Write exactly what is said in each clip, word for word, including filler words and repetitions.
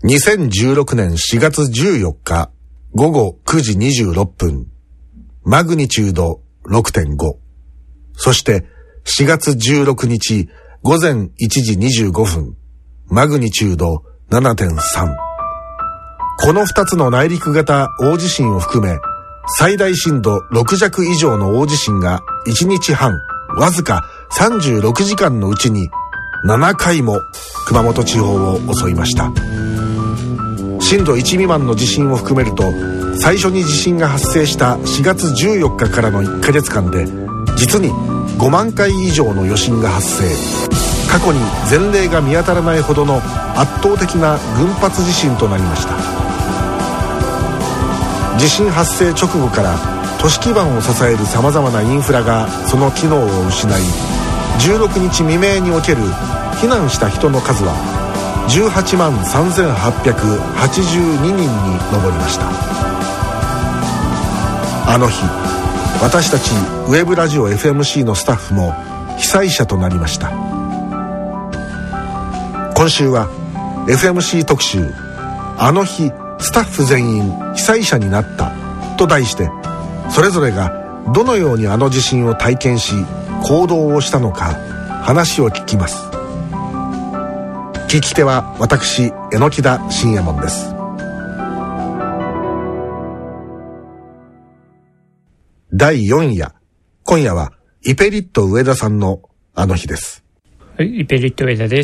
にせんじゅうろくねんしがつじゅうよっかごごくじにじゅうろっぷん、マグニチュード ろくてんご。そしてしがつじゅうろくにちごぜんいちじにじゅうごふん、マグニチュード ななてんさん。このふたつの内陸型大地震を含め、最大震度ろくじゃく以上の大地震がいちにちはん、わずかさんじゅうろくじかんのうちにななかいも熊本地方を襲いました。震度いち未満の地震を含めると、最初に地震が発生したしがつじゅうよっかからのいっかげつかんで実にごまんかい以上の余震が発生。過去に前例が見当たらないほどの圧倒的な群発地震となりました。地震発生直後から都市基盤を支えるさまざまなインフラがその機能を失い、じゅうろくにち未明における避難した人の数はじゅうはちまんさんぜんはっぴゃくはちじゅうににんに上りました。あの日、私たちウェブラジオ エフエムシー のスタッフも被災者となりました。今週は エフエムシー 特集、あの日スタッフ全員被災者になったと題して、それぞれがどのようにあの地震を体験し行動をしたのか話を聞きます。聞き手は私、榎田信右衛門です。だいよん夜、今夜はイペリット上田さんのあの日です。 はい、イペリット上田です。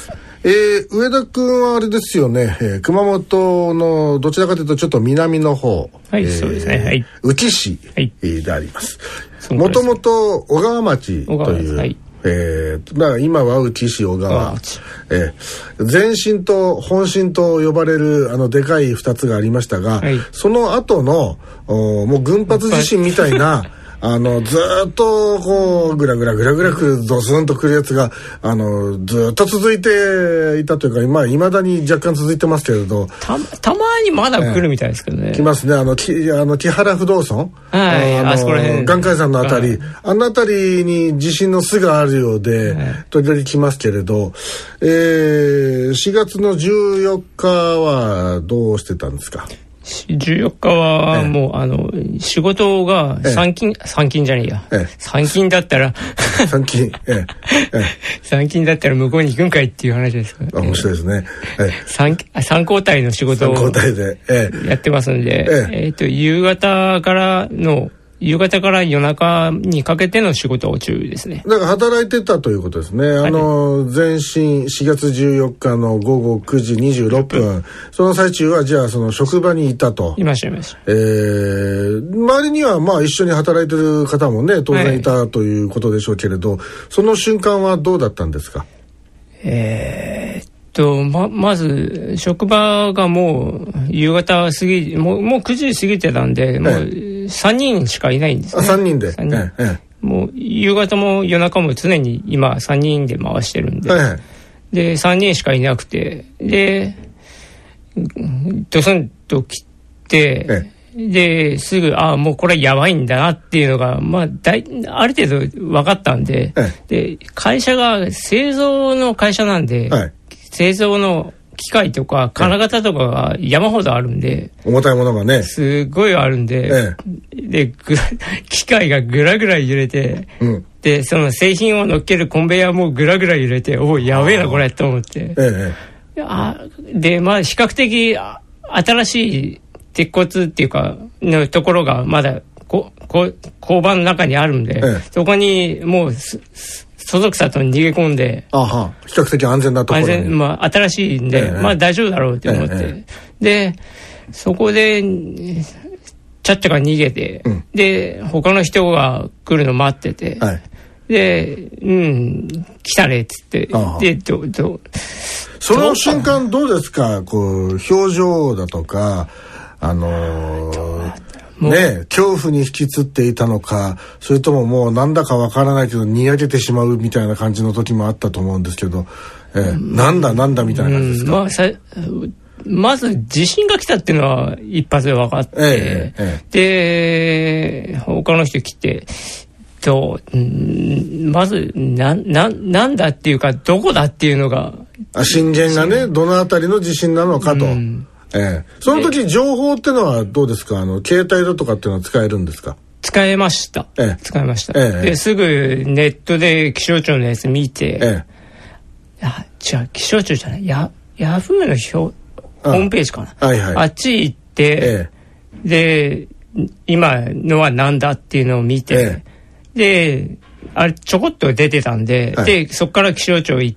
えー、上田くんはあれですよね、えー、熊本のどちらかというとちょっと南の方、 はい、えー、そうですね、はい、 宇城市、はい、であります。もともと小川町という、はい、えー、だから今は宇城市小川、えー、前震と本震と呼ばれるあのでかいふたつがありましたが、はい、その後のもう群発地震みたいなあのずーっとこうグラグラグラグラくるドスンとくるやつがあのずーっと続いていたというか、今未だに若干続いてますけれど、 た, たまにまだ来るみたいですけどね、 えー、来ますね。あのきあの木原不動尊、 はい、あのあそこら辺岩海山のあたり、はい、あのあたりに地震の巣があるようで、はい、時々来ますけれど、えー、しがつのじゅうよっかはどうしてたんですか？ じゅうよっかはもう、ええ、あの仕事が参勤、ええ、参勤じゃねえや、ええ、参勤だったら参勤、ええ、 参勤だったら向こうに行くんかいっていう話ですから、 あ、面白いですね、ええ、 参参交代の仕事をやってますんで、えええー、と夕方からの夕方から夜中にかけての仕事中ですね。 だから働いてたということですね。あの前震しがつじゅうよっかのごごくじにじゅうろっぷん、その最中はじゃあその職場にいたと。 いましたいました。 えー、周りにはまあ一緒に働いてる方もね当然いたということでしょうけれど、はい、その瞬間はどうだったんですか？ えーと ま, まず職場がもう夕方過ぎもう、もうくじ過ぎてたんで、もうさんにんしかいないんですね。 あ、さんにんで、 さんにん、 ええ、 もう夕方も夜中も常に今さんにんで回してるんで、はい、でさんにんしかいなくて、でドスンと来て、ええ、ですぐあもうこれやばいんだなっていうのが、まあ、だいある程度分かったんで、ええ、で会社が製造の会社なんで、はい、製造の機械とか金型とかが山ほどあるんで、 重たいものがねすごいあるんで、ええ、でぐ機械がぐらぐら揺れて、うん、でその製品を乗っけるコンベヤーもぐらぐら揺れて、おいやべえなこれと思って、ええ、あでまあ比較的新しい鉄骨っていうかのところがまだここ工場の中にあるんで、ええ、そこにもうそそくさと逃げ込んで、 あは比較的安全なところに、 安全、まあ、新しいんで、ええ、まあ大丈夫だろうと思って、ええ、でそこでちゃっちゃか逃げて、うん、で他の人が来るの待ってて、はい、でうん来たねっつって、でどどその瞬間どうですか、こう表情だとかあのーね、恐怖に引きつっていたのか、それとももうなんだかわからないけどにやけてしまうみたいな感じの時もあったと思うんですけど、えーうん、なんだなんだみたいな感じですか？ うんまあ、さまず地震が来たっていうのは一発で分かって、えーえー、で他の人来てと、んまずなななんだっていうかどこだっていうのがあ、震源がね、どのあたりの地震なのかと。うん、ええ、その時情報ってのはどうですか？あの携帯だとかっていうのは使えるんですか？ 使えました。ええ、使えました。ええ、ですぐネットで気象庁のやつ見て、ええ、あ、違う、気象庁じゃない、ヤヤフーの表ホームページかな。あ、はいはい、あっち行って、ええ、で今のはなんだっていうのを見て、ええ、であれちょこっと出てたんで、はい、でそこから気象庁行って、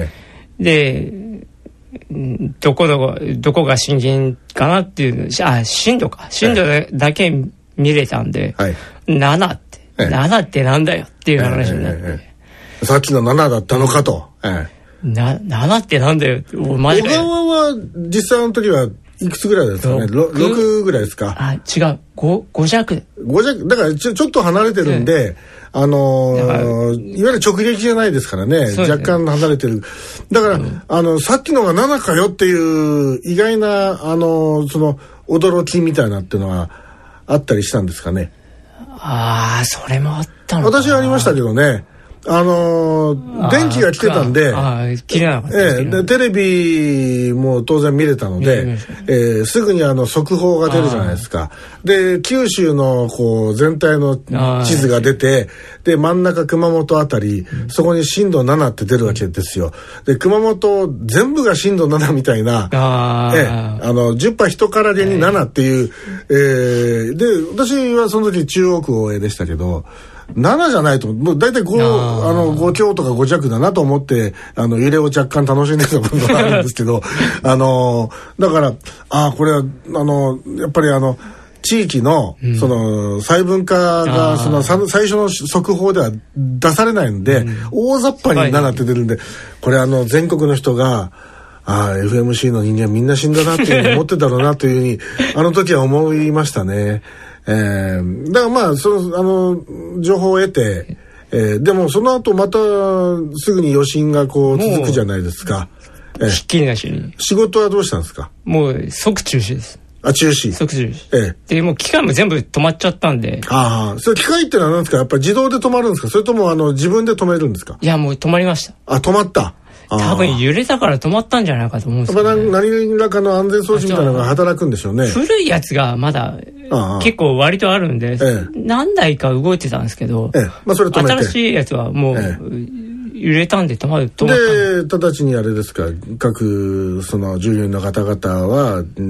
ええ、でどこどこどこが震源かなっていう、あ、震度か震度だけ見れたんで、はい、ななって、ええ、ななってなんだよっていう話になって、ええええ、さっきのななだったのかと、 ええ、なななってなんだよ。マジで。 小川は実際の時はいくつぐらいですかね？ろくぐらいですか？ あ、違う、ご、ご弱。 ご弱だからちょ、ちょっと離れてるんで、あのー、いわゆる直撃じゃないですからね、ね、若干離れてる。だから、うん、あのさっきのがななかよっていう意外なあのー、その驚きみたいなっていうのはあったりしたんですかね？ ああ、それもあったのかな。 私はありましたけどね。あのー、電気が来てたんで、 ああ、切れなかったです、 ええ、でテレビも当然見れたので、えー、すぐにあの速報が出るじゃないですか。で九州のこう全体の地図が出て、で真ん中熊本あたり、うん、そこに震度ななって出るわけですよ。で熊本全部が震度ななみたいな、あ、ええ、あのじゅっぱ人からげにななっていう、えー、で私はその時中央区大江でしたけど、ななじゃないと、もう大体 ご, あのご強とかご弱だなと思ってあの揺れを若干楽しんでた部分があるんですけどあのだからあこれはあのやっぱりあの地域の、うん、その細分化がその最初の速報では出されないんで、うん、大雑把にななって出るんで、これあの全国の人があ エフエムシー の人間みんな死んだなっていうふうに思ってたろうなというふうにあの時は思いましたね。えー、だからまあそのあの情報を得て、えー、でもその後またすぐに余震がこう続くじゃないですか。 えー、ひっきりなしに。 仕事はどうしたんですか？ もう即中止です。 あ、中止。 即中止。ええ。でもう機械も全部止まっちゃったんで。 ああ、それ機械ってのは何ですか？やっぱり自動で止まるんですか？それともあの自分で止めるんですか？ いやもう止まりました。 あ、止まった。 多分揺れたから止まったんじゃないかと思うんですよ、ね。何らかの安全装置みたいなのが働くんでしょうね。 古いやつがまだ結構割とあるんで、ええ、何台か動いてたんですけど、ええ、まあ、それ止めて新しいやつはもう、ええ、揺れたんで止まる止まったで直ちにあれですか、各その従業員の方々は、うん、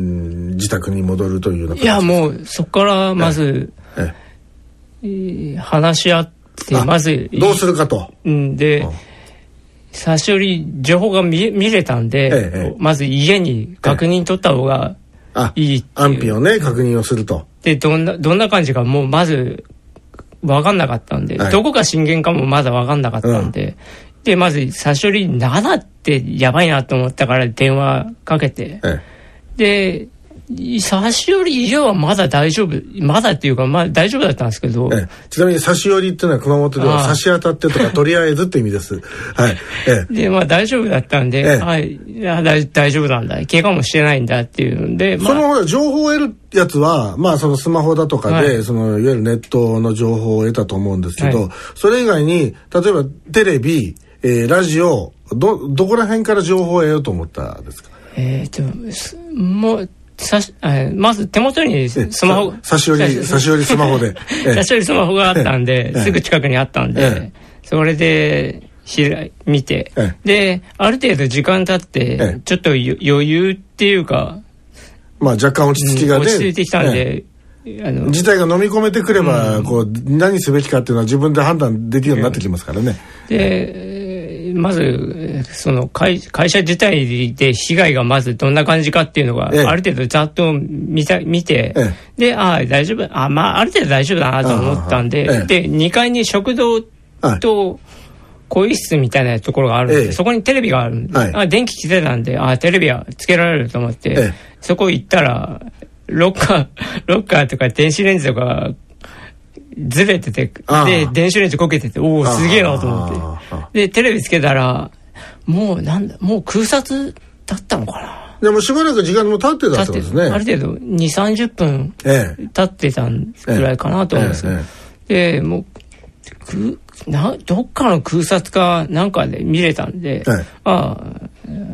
自宅に戻るというような形ですか？ いやもうそこからまず、えええ話し合ってまずどうするかと。 んで、うん差し寄り情報が 見, 見れたんで、ええ、まず家に確認取った方がいいっていう、 安否をね確認をすると。 でどんなどんな感じかもうまず分かんなかったんで、はい、どこが震源かもまだ分かんなかったんで、うん、でまず差し寄りななってやばいなと思ったから電話かけて、ええ、で差し寄り以上はまだ大丈夫まだっていうかまあ大丈夫だったんですけど、ええ、 ちなみに差し寄りっていうのは熊本では差し当たってとかとりあえずって意味です。はい。 ええ、でまあ大丈夫だったんで、ええ、はい、いや大大丈夫なんだ、怪我もしてないんだっていうんで、 まあ、そのほら情報を得るやつはまあそのスマホだとかで、はい、そのいわゆるネットの情報を得たと思うんですけど、はい、それ以外に例えばテレビ、えー、ラジオどどこら辺から情報を得ようと思ったんですか？ えー、ともうさしえまず手元にスマホ差し寄り差し寄りスマホで差し寄りスマホがあったんで、すぐ近くにあったんで、それで見て、である程度時間経ってちょっと余裕っていうか、 まあ若干落ち着きがね、 落ち着いてきたんで、 あの事態が飲み込めてくれば、こう何すべきかっていうのは自分で判断できるようになってきますからね。 でまずその 会, 会社自体で被害がまずどんな感じかっていうのが、ええ、ある程度ざっと 見, た見て、ええ、でああ大丈夫あ、まあ、ある程度大丈夫だなと思ったんで、ええ、でにかいに食堂と更衣室みたいなところがあるんで、ええ、そこにテレビがあるんで、はい、あ電気来てたんであテレビはつけられると思って、ええ、そこ行ったらロッカーロッカーとか電子レンジとかずれてて、で電子レンジこけてて、おおすげえなと思ってでテレビつけたらもうなんだもう空撮だったのかな。 でもしばらく時間も経ってたんですね。 ある程度にじゅう、さんじゅっぷん経ってたくらいかなと思うんですよ、ええええ、でもうくなどっかの空撮かなんかで見れたんで、ええ、あ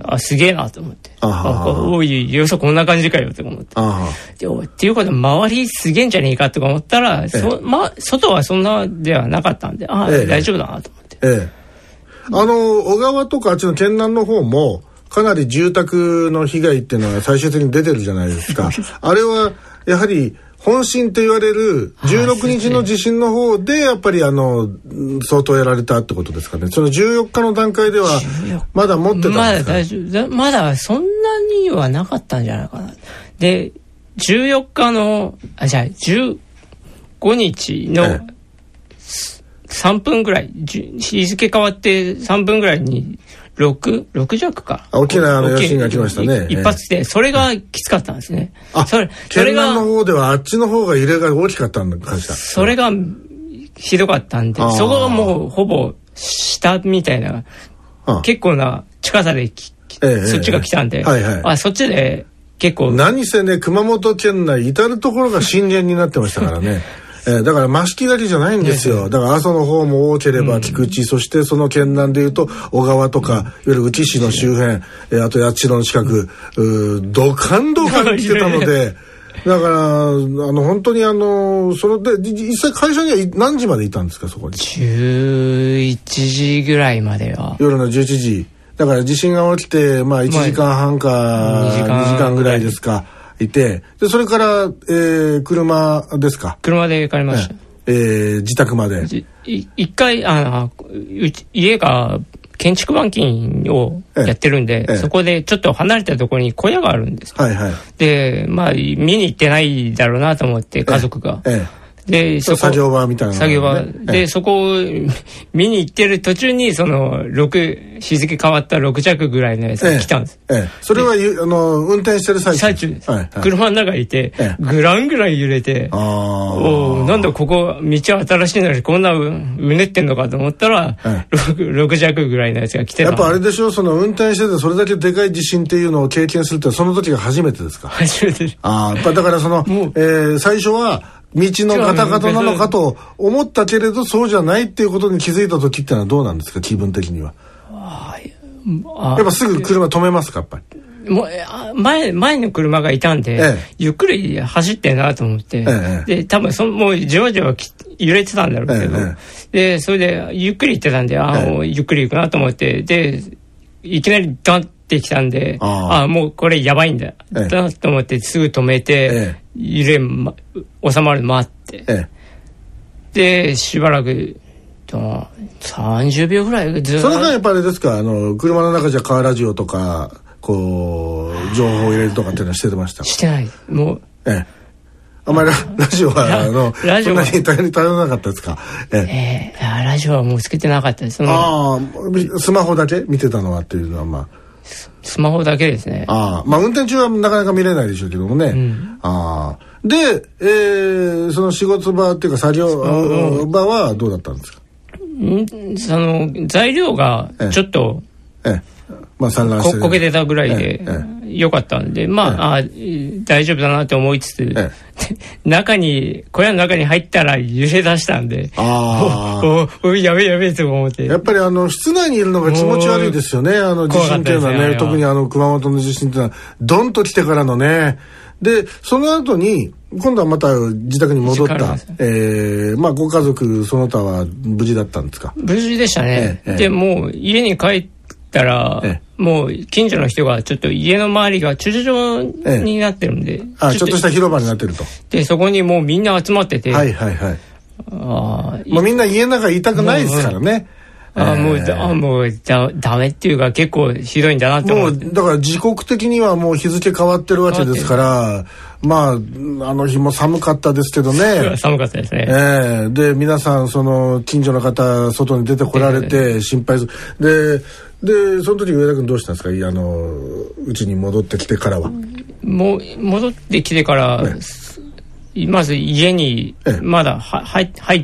あ、すげえなと思って。あおい、よそこんな感じかよと思って。でっていうことは、周りすげえんじゃねえかとか思ったら、そま、外はそんなではなかったんで、ああ、ええ、大丈夫だなと思って。ええ、 あの、小川とかあっちの県南の方も、かなり住宅の被害っていうのは最終的に出てるじゃないですか。あれは、やはり、本震と言われるじゅうろくにちの地震の方でやっぱりあの相当やられたってことですかね。そのじゅうよっかの段階ではまだ持ってたんですか。 まだ大丈夫。まだそんなにはなかったんじゃないかな。でじゅうよっかのあじゃあじゅうごにちのさんぷんぐらい、日付変わってさんぷんぐらいにろく、ろく弱か。 大きなあの余震が来ましたね。 一発で、それがきつかったんですね。 あ、それ、それが。県南の方ではあっちの方が揺れが大きかったんだ、感じた。 それがひどかったんで、そこがもうほぼ下みたいな、結構な近さでき、ええ、そっちが来たんで、はいはい、あ、そっちで結構。 何せね、熊本県内至るところが震源になってましたからね。えー、だから益城だけじゃないんですよ。だから阿蘇の方も多ければ菊池、うん、そしてその県南でいうと小川とか、いわゆる宇城市の周辺、えー、あと八代の近く、うドカンドカン来てたので、だからあの本当にあのそれで実際会社には何時までいたんですか、そこに。 じゅういちじぐらいまでは。 夜のじゅういちじ。だから地震が起きてまあいちじかんはんかにじかんぐらいですか。いて、でそれから、えー、車ですか。 車で帰りました。 えー、自宅まで。 一回あうち家が建築板金をやってるんで、ええ、そこでちょっと離れたところに小屋があるんです。はいはい。でまあ見に行ってないだろうなと思って家族が。ええで、そこ作業場みたいな、ね、 作業場で、ええ、そこを見に行ってる途中にそのろく日付変わったろく弱ぐらいのやつが来たんです。 ええええ、それはあの運転してる最中最中です、はいはい、車の中にいて、ええ、グランぐらい揺れて、あおなんだここ道は新しいのにこんなうねってんのかと思ったら、ええ、6, ろく弱ぐらいのやつが来てた。 やっぱあれでしょ、その運転しててそれだけでかい地震っていうのを経験するってその時が初めてですか。 初めてです。 ああ、だからその、えー、最初は道のガタガタなのかと思ったけれどそうじゃないっていうことに気づいた時ってのはどうなんですか、気分的には。あやっぱすぐ車止めますか、やっぱり。 もう前前の車がいたんで、ええ、ゆっくり走ってんなと思って、ええ、で多分そのもうじわじわ揺れてたんだろうけど、ええ、でそれでゆっくり行ってたんで、ああ、ええ、もうゆっくり行くなと思って、でいきなりダンってきたんで、ああもうこれやばいんだ、ええ、だと思ってすぐ止めて、ええ、揺れ、ま、収まるの待って、ええ、でしばらくとさんじゅうびょうぐらいずっと。 その間やっぱりですか、あの車の中じゃカーラジオとかこう情報を入れるとかっていうのはしてました。 してない。もう、ええ、 あんまり ラ, ラジオはあのラジオはそんなに頼り頼らなかったですか。 ええー、ラジオはもうつけてなかったです。 ああ、スマホだけ見てたのはっていうのはまあスマホだけですね。 ああ、まあ運転中はなかなか見れないでしょうけどもね。うん、ああ、で、えー、その仕事場っていうか作業場はどうだったんですか。 んその材料がちょっと、ええええ、まあ散乱してこけてたぐらいで、ええ、よかったんで、まあ、ええ、あ大丈夫だなって思いつつ、ええ、中に小屋の中に入ったら揺れ出したんで、あおおやべえやべえと思って。 やっぱりあの室内にいるのが気持ち悪いですよね、あの地震っていうのはね。特にあの熊本の地震っていうのはドンと来てからのね。でその後に今度はまた自宅に戻った、えー、まあご家族その他は無事だったんですか。 無事でしたね、ええ、でもう家に帰ったら、ええ、もう近所の人がちょっと家の周りが駐車場になってるんで、ええ、 あちょっとした広場になってると。 でそこにもうみんな集まってて、 はいはいはい、あもうみんな家の中いたくないですからね。 あもうだもうだダメっていうか結構ひどいんだなって思って。 もうだから時刻的にはもう日付変わってるわけですから、まああの日も寒かったですけどね。 寒かったですね。 えー、で皆さんその近所の方外に出てこられて心配する。ででその時上田君どうしたんですか、あのうちに戻ってきてからは。 もう戻ってきてから。ね、まず家にまだは入って、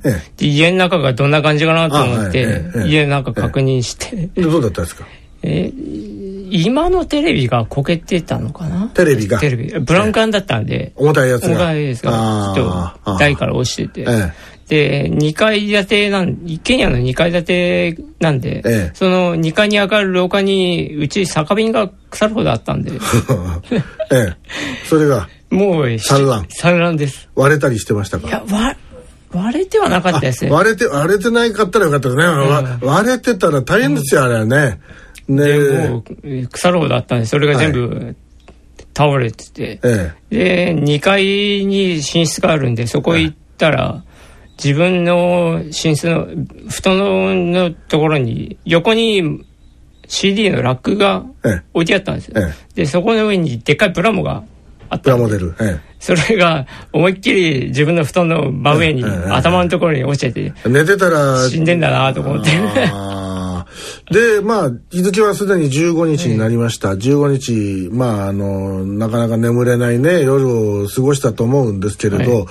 ええ、で家の中がどんな感じかなと思って、はいええ、家の中確認して、 ええ、どうだったんですか。 え今のテレビがこけてたのかな。 テレビがテレビブラウン管だったんで、 ええ、重たいやつが重たいですがちょっと台から落ちてて、 で、にかい建てなん、一軒家のにかい建てなんで、ええ、そのにかいに上がる廊下に、うち酒瓶が腐るほどあったんで。ええ。それが、 もう、 散乱。 散乱です。 割れたりしてましたか？ いや、割、割れてはなかったですね。 割れて、割れてないかったらよかったですね。うん、割れてたら大変ですよ、うん、あれはね。 ねえ。もう、腐るほどあったんで、それが全部、はい、倒れてて、ええ、でにかいに寝室があるんでそこ行ったら、ええ、自分の寝室の布団のところに横に シーディー のラックが置いてあったんですよ、ええ、でそこの上にでっかいプラモがあった。 プラモデル、ええ、 それが思いっきり自分の布団の真上に、ええ、頭のところに落ちてて、 寝てたら死んでんだなと思ってで、まあ、日付はすでにじゅうごにちになりました。ええ、じゅうごにち、まあ、あの、なかなか眠れないね、夜を過ごしたと思うんですけれど、はい、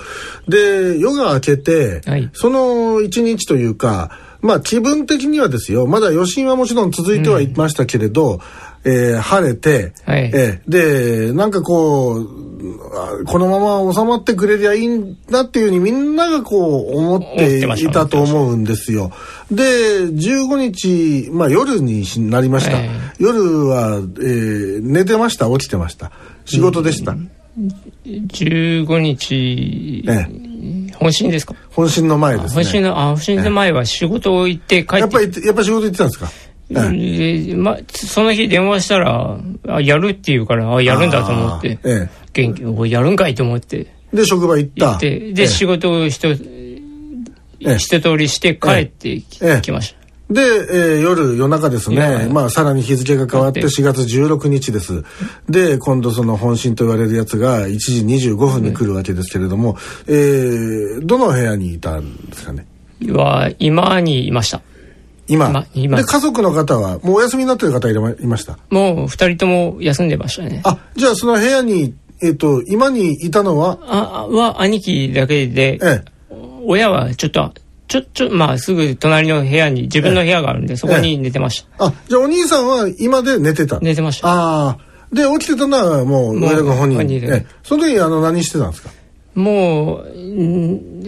で、夜が明けて、はい、そのいちにちというか、まあ、気分的にはですよ、まだ余震はもちろん続いてはいましたけれど、うんえー、晴れて、はいえー、で、なんかこう、このまま収まってくれりゃいいんだっていうふうにみんながこう思っていたと思うんですよ。で、じゅうごにち、まあ夜になりました。はい、夜は、えー、寝てました？起きてました？仕事でした？ じゅうごにち、ええ、本震ですか？ 本震の前ですね。 本震の、あ、本震の前は仕事を行って帰って。 やっぱり、やっぱ仕事行ってたんですか？ ええま、その日電話したらあやるって言うからあやるんだと思って、ええ、元気おやるんかいと思ってで職場行った行ってで、ええ、仕事を一、ええ、一通りして帰ってき、ええ、来ました。 で、えー、夜夜中ですね、まあさらに日付が変わってしがつじゅうろくにちです。で今度その本震と言われるやつがいちじにじゅうごふんに来るわけですけれども、えー、どの部屋にいたんですかね？ は今にいました。 今、ま、今で家族の方はもうお休みになっている方いました？ もう二人とも休んでましたね。 あ、じゃあその部屋に、えーと、今にいたのはあは兄貴だけで、ええ、親はちょっとちょちょまあすぐ隣の部屋に自分の部屋があるんで、ええ、そこに寝てました。 あ、じゃあお兄さんは今で寝てた？ 寝てました。 ああ、で起きてたのはもう親が本人で、ええ、その時あの何してたんですか？ もう、ん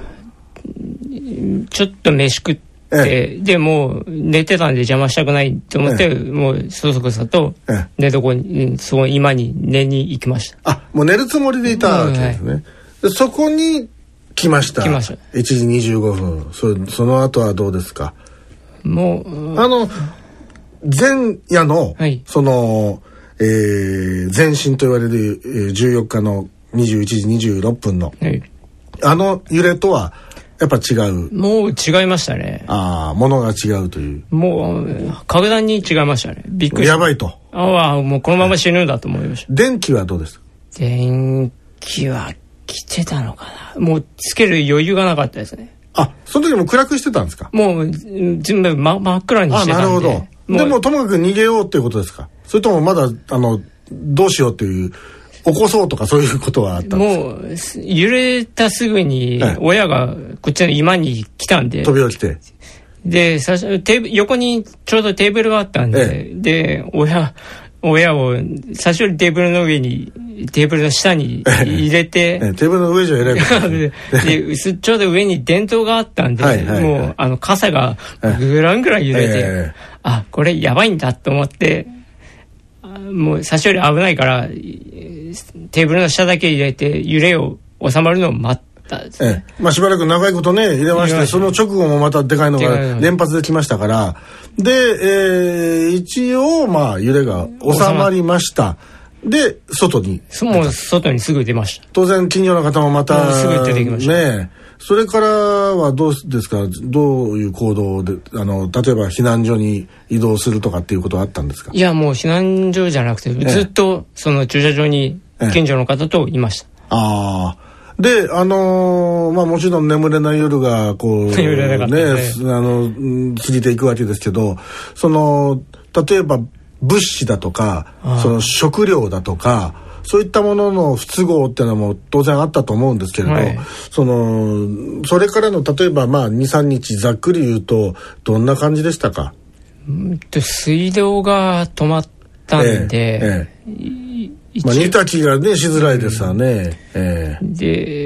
ちょっと飯食ってええ、でもう寝てたんで邪魔したくないと思って、ええ、もうそそくさと寝床に、そこ今に寝に行きました。 あ、もう寝るつもりでいたわけですね、うんはい、でそこに来ました。 来ました。 いちじにじゅうごふん。そ, その後はどうですか？ もうあの前夜の、はい、その、えー、前震と言われる、えー、じゅうよっかのにじゅういちじにじゅうろっぷんの、はい、あの揺れとはやっぱ違う？ もう違いましたね。 ああ、ものが違うという。 もう格段に違いましたね。びっくりした。 やばいと。 ああ、もうこのまま死ぬんだと思いました。 電気はどうですか？ 電気は来てたのかな。もうつける余裕がなかったですね。 あ、その時も暗くしてたんですか？ もう全部真真っ暗にしてたんで。あ、なるほど。 もでもともかく逃げようっていうことですか？それともまだあのどうしようっていう起こそうとかそういうことはあったんですか？ もう揺れたすぐに親がこっちの居間に来たんで、 飛び起きて、 で最初テーブ横にちょうどテーブルがあったんで、ええ、で親親を最初にテーブルの上にテーブルの下に入れて、 ええ、テーブルの上じゃ偉いことででちょうど上に電灯があったんで、はいはいはい、もうあの傘がぐらんぐらん揺れて、ええ、あこれやばいんだと思って、もう最初より危ないからテーブルの下だけ入れて揺れを収まるのを待ったんですね。 ええ、まあしばらく長いことね入れまして、その直後もまたでかいのが連発できましたから、で、えー、一応まあ揺れが収まりました。で外にもう外にすぐ出ました。 当然近所の方もまたすぐ出てきましたね。それからはどうですか？どういう行動であの例えば避難所に移動するとかっていうことはあったんですか？ いやもう避難所じゃなくて、ずっとその駐車場に近所の方といました。 ええ、ああ。であのー、まあもちろん眠れない夜がこうねあの過ぎていくわけですけど、その例えば物資だとかその食料だとかそういったものの不都合っていうのも当然あったと思うんですけれど、はい、そのそれからの例えばまあ にさんにちざっくり言うとどんな感じでしたか？ うんと水道が止まったんで、ええええ、まあ、煮炊きがねしづらいですわね、うんええ、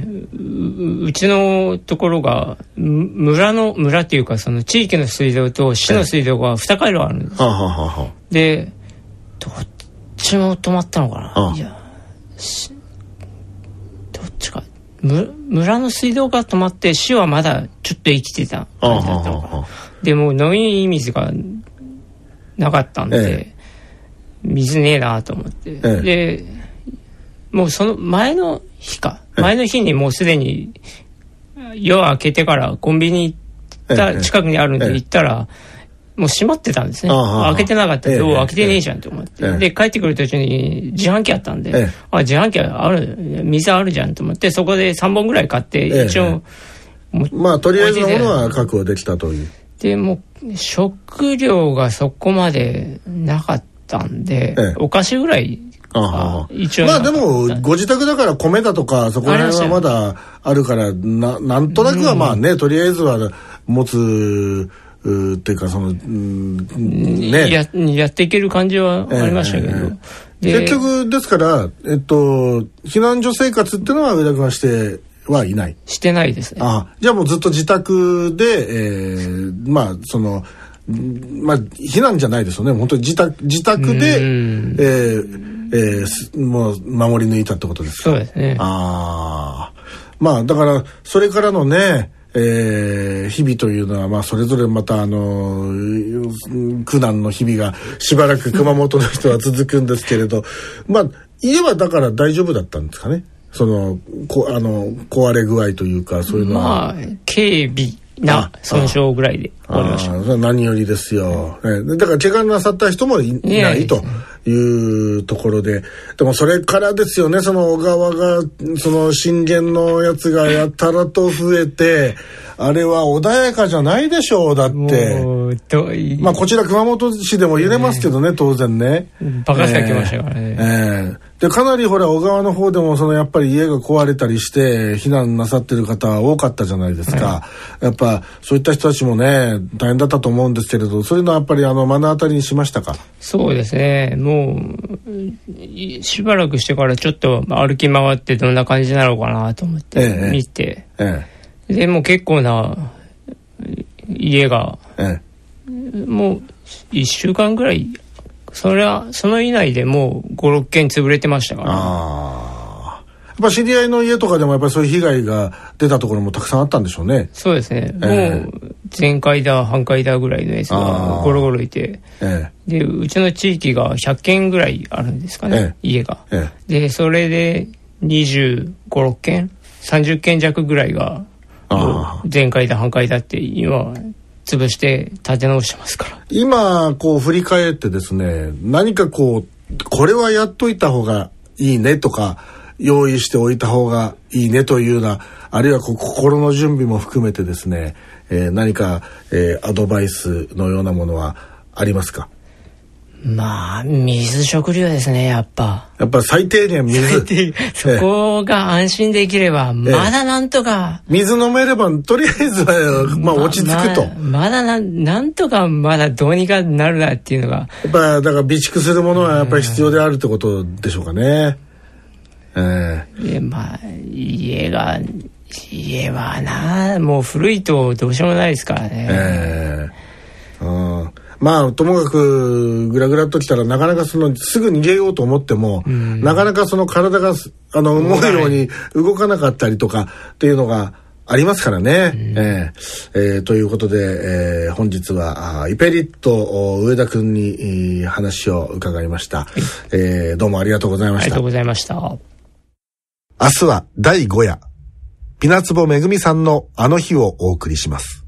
う, うちのところが村の村っていうかその地域の水道と市の水道がに回路あるんです、 はあはあはあ、 でどっちも止まったのかな、はあ、いやどっちかむ村の水道が止まって市はまだちょっと生きてた感じだったのかな、はあはあ、でもう飲み水がなかったんで、ええ、水ねえなと思って、ええ、でもうその前の日か、ええ、前の日にもうすでに夜明けてからコンビニ行った近くにあるんで行ったら、ええ、もう閉まってたんですね。開けてなかったけど、ええ、開けてねえじゃんと思って、ええ、で帰ってくる途中に自販機あったんで、ええ、あ自販機ある水あるじゃんと思ってそこでさんぼんぐらい買って、ええ、一応まあとりあえずのものは確保できたという。 でもう食料がそこまでなかったんで、ええ、お菓子ぐらいあ一応まあでもご自宅だから米だとかそこら辺はまだあるからななんとなくはまあね、うん、とりあえずは持つっていうかその、うん、ねや, やっていける感じはありましたけど、えーえー、結局ですからえっと避難所生活っていうのは上田君はしてはいないしてないですね。 あじゃあもうずっと自宅で、えー、まあそのまあ避難じゃないですよね本当に自宅自宅で、えーえー、もう守り抜いたってことですか。 そうですね。 ああまあだからそれからのね、えー、日々というのはまあそれぞれまたあの苦難の日々がしばらく熊本の人は続くんですけれどまあ家はだから大丈夫だったんですかね。そのこあの壊れ具合というかそういうのはまあ軽微な損傷ぐらいで終わりました。 ああ何よりですよ、うん、だから怪我なさった人もいないというところで、でもそれからですよねその小川がその震源のやつがやたらと増えてあれは穏やかじゃないでしょう。だってまあこちら熊本市でも揺れますけどね、えー、当然ねバカしたきましたからね、 えーえー、でかなりほら小川の方でもそのやっぱり家が壊れたりして避難なさってる方多かったじゃないですか、はい、やっぱそういった人たちもね大変だったと思うんですけれどそういうのはやっぱりあの目の当たりにしましたか。 そうですねもうしばらくしてからちょっと歩き回ってどんな感じなのかなと思って見て、ええええ、でもう結構な家が、ええ、もういっしゅうかんぐらいそれはその以内でもうごろっけん潰れてましたから、ね、 あやっぱ知り合いの家とかでもやっぱりそういう被害が出たところもたくさんあったんでしょうね。 そうですね、えー、もう全壊だ半壊だぐらいのやつがゴロゴロいて、えー、でうちの地域がひゃっけんぐらいあるんですかね、えー、家が、えー、でそれでにじゅうご、ろっけんさんじゅっけん弱ぐらいが全壊だ半壊だって今潰して建て直してますから。 今こう振り返ってですね何かこうこれはやっといた方がいいねとか用意しておいた方がいいねというようなあるいはこう心の準備も含めてですね、えー、何か、えー、アドバイスのようなものはありますか。 まあ水食料ですねやっぱやっぱ最低限水そこが安心できれば、ええ、まだなんとか水飲めればとりあえずは、まあ、落ち着くと、 ま、まだ な, なんとかまだどうにかなるなっていうのがやっぱだから備蓄するものはやっぱり必要であるってことでしょうかね。 ええ、まあ家が家はなもう古いとどうしようもないですからね、ええうんまあともかくグラグラっときたらなかなかそのすぐ逃げようと思っても、うん、なかなかその体があの思うように動かなかったりとかっていうのがありますからね、うんえーえー、ということで、えー、本日はイペリット上田くんに話を伺いました、はいえー、どうもありがとうございました。 ありがとうございました。 明日はだいご夜ピナツボめぐみさんのあの日をお送りします。